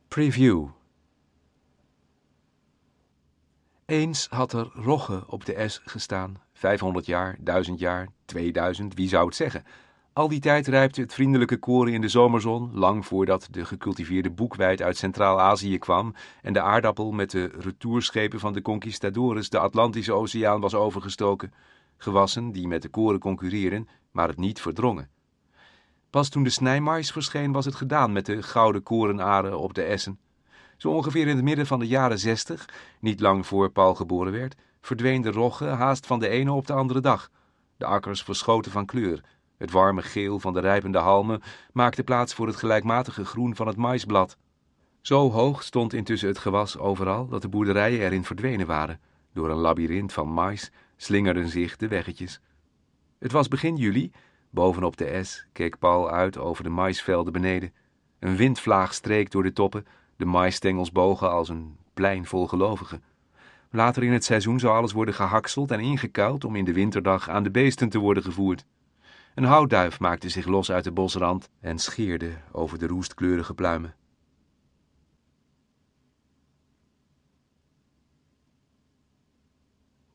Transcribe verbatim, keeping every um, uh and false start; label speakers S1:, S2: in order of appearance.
S1: Preview. Eens had er rogge op de es gestaan. Vijfhonderd jaar, duizend jaar, tweeduizend, wie zou het zeggen? Al die tijd rijpte het vriendelijke koren in de zomerzon, lang voordat de gecultiveerde boekweit uit Centraal-Azië kwam en de aardappel met de retourschepen van de conquistadores de Atlantische Oceaan was overgestoken. Gewassen die met de koren concurreren, maar het niet verdrongen. Pas toen de snijmais verscheen was het gedaan met de gouden korenaren op de essen. Zo ongeveer in het midden van de jaren zestig, niet lang voor Paul geboren werd, verdween de rogge haast van de ene op de andere dag. De akkers verschoten van kleur. Het warme geel van de rijpende halmen maakte plaats voor het gelijkmatige groen van het maisblad. Zo hoog stond intussen het gewas overal dat de boerderijen erin verdwenen waren. Door een labyrint van mais slingerden zich de weggetjes. Het was begin juli. Bovenop de es keek Paul uit over de maisvelden beneden. Een windvlaag streek door de toppen, de maisstengels bogen als een plein vol gelovigen. Later in het seizoen zou alles worden gehakseld en ingekuild om in de winterdag aan de beesten te worden gevoerd. Een houtduif maakte zich los uit de bosrand en scheerde over de roestkleurige pluimen.